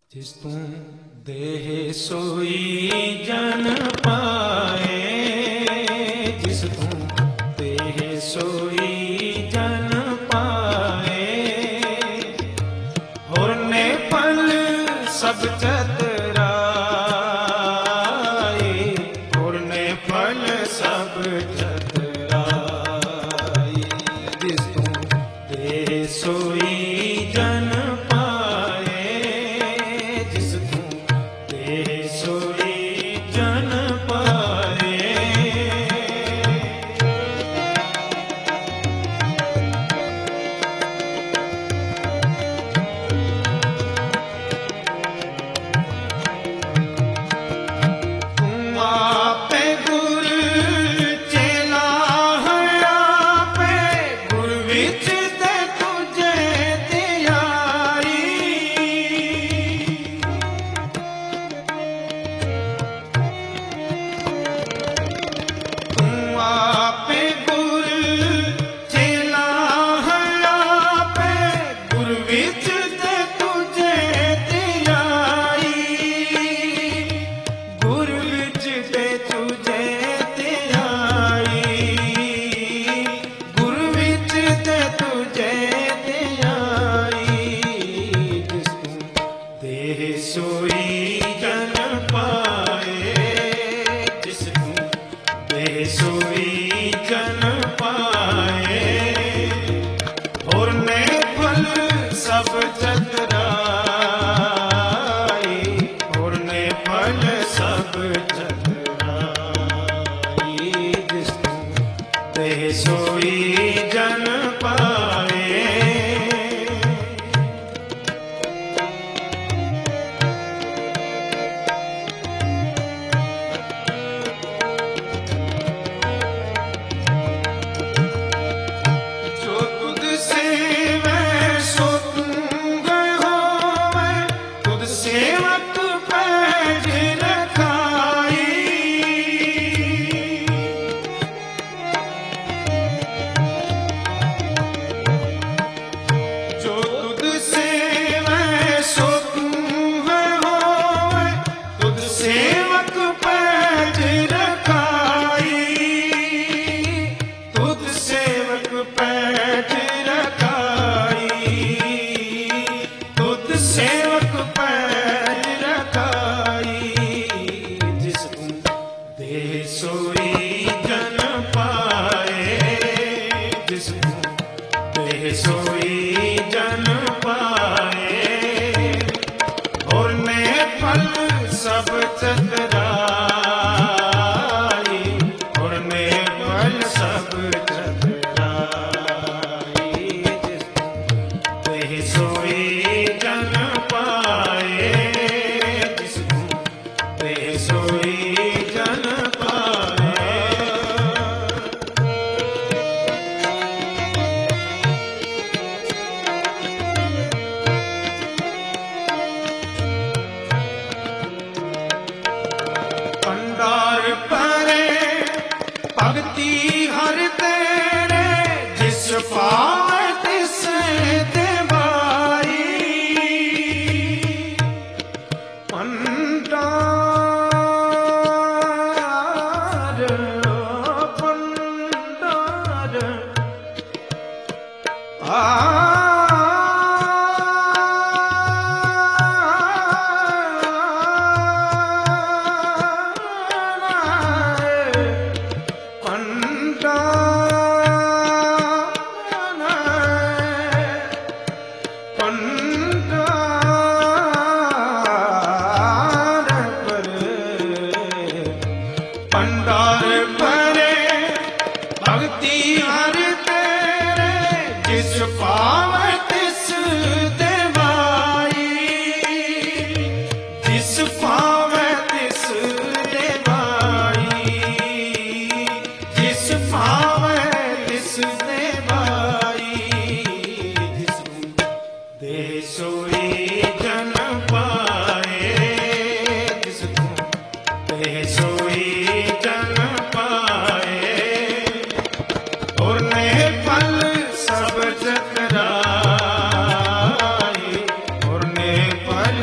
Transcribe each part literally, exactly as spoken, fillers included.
ਜਿਸ ਤੂੰ ਦੇਹ ਸੋਈ ਜਨ ਪਾਏ, ਜਿਸ ਤੂੰ ਦੇਹ ਸੋਈ ਜਨ ਪਾਏ, ਹੋਰਨੇ ਫਲ ਸਭ ਚਤਰਾਏ, ਹੋਰਨੇ ਫਲ ਸਭ ਚਤਰਾਏ, ਜਿਸ ਤੂੰ ਦੇਹ ਸੋਈ ਜਨ ਸੋਈ ਜਨ ਪਾਏ, ਜਿਸ ਤੂੰ ਦੇਹ ਸੋਈ ਜਨ ਪਾਏ, ਹੋਰਨੇ ਫਲ ਸਭ ਚਤਰਾਏ, ਹੋਰਨੇ ਫਲ ਸਭ ਚਤਰਾਏ, ਜਿਸ ਤੂੰ ਦੇਹ ਸੋਈ ਜਨ ਪਾਏ। ਸੋਈ ਜਨ ਪਾਏ, ਜਿਸ ਤੂੰ ਦੇਹ ਸੋਈ ਜਨ ਪਾਏ, ਹੋਰਨੇ ਫਲ ਸਭ ਚਤਰਾਏ, ਹੋਰਨੇ ਫਲ ਸਭ ਚਤਰਾਏ, ਜਿਸ ਤੂੰ ਦੇਹ ਸੋਈ ਜਨ ਪਾਏ, ਜਿਸ ਤੂੰ ਦੇਹ ਸੋਈ ਜਨ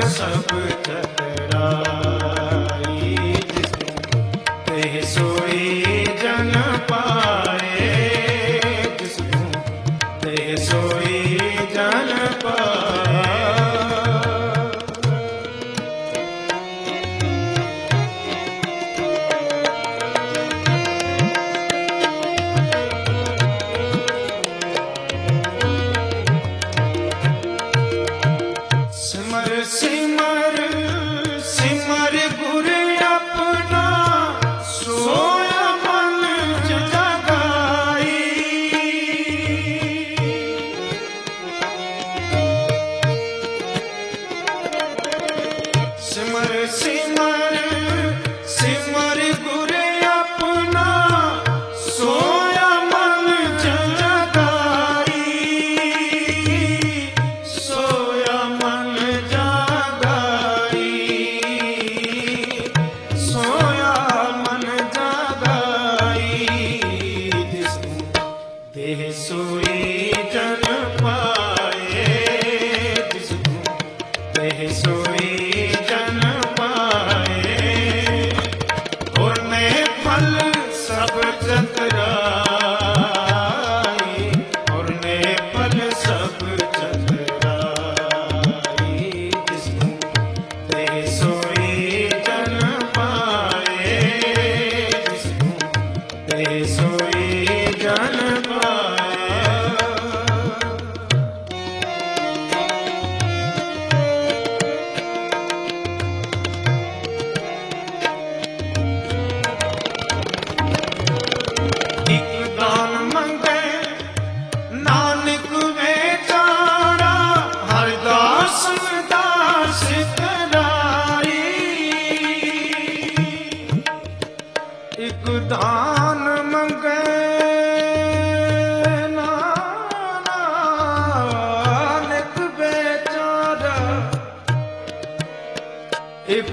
ਸਭ ਚਤਰਾਈ, ਜਿਸਨੂੰ ਤੇ ਸੋਈ ਜਨ ਪਾਏ, ਜਿਸਨੂੰ ਤੇ ਸੋਈ ਜਨ ਪਾਏ। ਸਿਮਰ ਸਿਮਰ ਸਿਮਰ ਗੁਰ ਆਪਣਾ, ਸੋਇਆ ਮਨ ਜਗਾਈ। ਸਿਮਰ ਸਿਮਰ ਸਿਮਰ ਗੁਰ ਆਪਣਾ, ਸੋਇਆ ਮਨ ਜਗਾਈ, ਸੋਇਆ ਮਨ ਜਗਾਈ, ਸੋਇਆ ਮਨ ਜਗਾਈ, ਜਿਸਨੂੰ ਦੇਹ ਸੋਈ ਜਨ ਪਾਏ, ਜਿਸਨੂੰ ਦੇਹ ਸੋਈ ਜਨ ਪਾਏ। ਹੋਰ ਮੈਂ ਫਲ ਸਭ ਚਤਰਾਈ, ਹੋਰ ਮੈਂ ਫਲ ਸਭ ਚਤਰਾਈ, ਜਿਸਨੂੰ ਤੇ ਸੋਈ ਜਨ ਪਾਏ, ਜਿਸਨੂੰ ਤੇ ਸੋਈ ਜਨ ਪਾਏ। ਇਕ ਦਾਨ ਮੰਗੇ ਨਾਨਕ ਵੇਚਾਰਾ, ਹਰਿ ਦਾਸ ਦਾਸ ਕਰਾਈ। ਇਕ ਦਾਨ ਮੰਗੇ ਨਾਨਕ ਵੇਚਾਰਾ, ਇਕ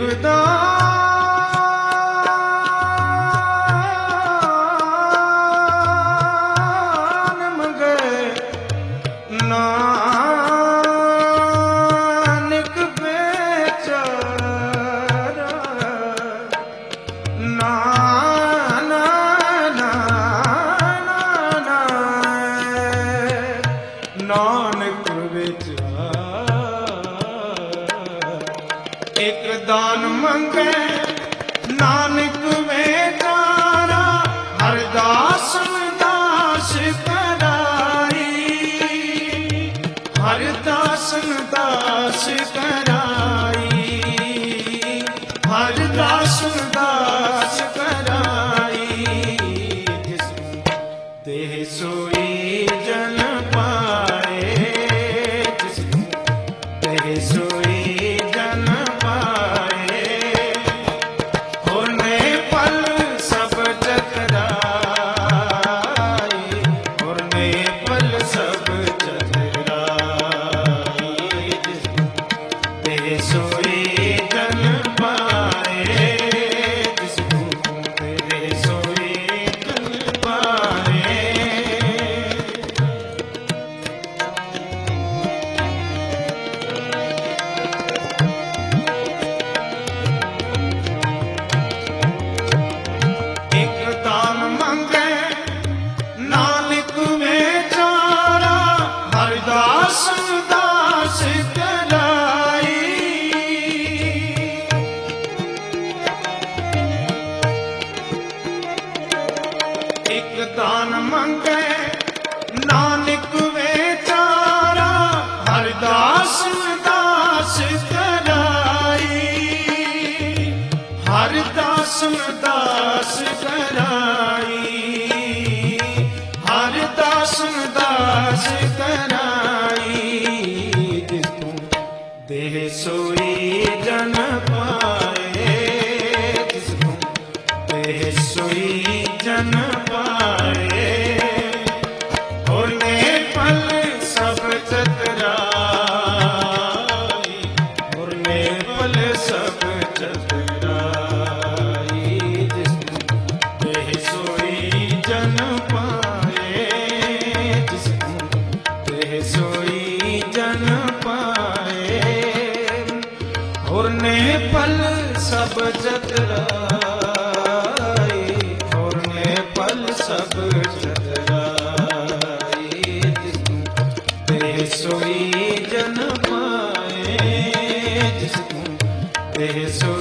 ਦਾਨ ਮੰਗੇ ਨਾਨਕ ਵੇਚਾਰਾ, ਨਾ ਨਾ ਨਾ ਨਾ ਨਾਨਕ ਵੇਚਾਰਾ। ਇਕ ਦਾਨ ਮੰਗੇ ਨਾਨਕ ਵੇਚਾਰਾ, ਹਰਿ ਦਾਸ ਦਾਸ ਕਰਾਈ, ਹਰਿ ਦਾਸ ਦਾਸ ਕਰਾਈ, ਹਰਿ ਦਾਸ ਦਾਸ ਕਰਾਈ, ਜਿਸਨੂੰ ਦੇਹ ਸੋਈ ਜਨ ਪਾਏ, ਜਿਸਨੂੰ ਦੇਹ ਸੋਈ ਜਨ ਪਾਏ। ਹੋਰ ਨੇ ਪਲ ਸਭ ਚਤਰਾਈ, ਹੋਰ ਨੇ ਪਲ ਸਭ ਚਤਰਾਈ, ਜਿਸਨੂੰ ਦੇਹ ਸੋਈ ਜਨ ਪਾਏ, ਜਿਸਨੂੰ ਦੇਹ ਸੋਈ ਜਨ ਪਾਏ। ਇਕ ਦਾਨ ਮੰਗੇ ਨਾਨਕ ਵੇਚਾਰਾ, ਹਰਿ ਦਾਸ ਦਾਸ ਕਰਾਈ। ਇਕ ਦਾਨ ਮੰਗੇ ਨਾਨਕ ਵੇਚਾਰਾ, ਹਰਿ ਦਾਸ ਦਾਸ ਕਰਾਈ, ਹਰਿ ਦਾਸ ਦਾਸ ਕਰਾਈ, ਹਰਿ ਦਾਸ ਦਾਸ ਕਰਾਈ, ਜਿਸਨੂੰ ਦੇਹ ਸੋਈ ਜਨ ਪਾਏ, ਜਿਸਨੂੰ ਦੇਹ ਸੋਈ ਜਨ ਪਾਏ। ਹੋਰ ਨੇ ਪਲ ਸਭ ਚਤਰਾਈ, ਹੋਰ ਨੇ ਪਲ ਸਭ ਚਤਰਾਈ, ਜਿਸਨੂੰ ਦੇਹ ਸੋਈ ਜਨ ਪਾਏ, ਜਿਸਨੂੰ ਦੇਹ ਸੋਈ ਜਨ ਪਾਏ। होरने फल सब चतराए, होरने फल सब चतराए, जिसको ते सोई जन पाए, जिसको ते सोई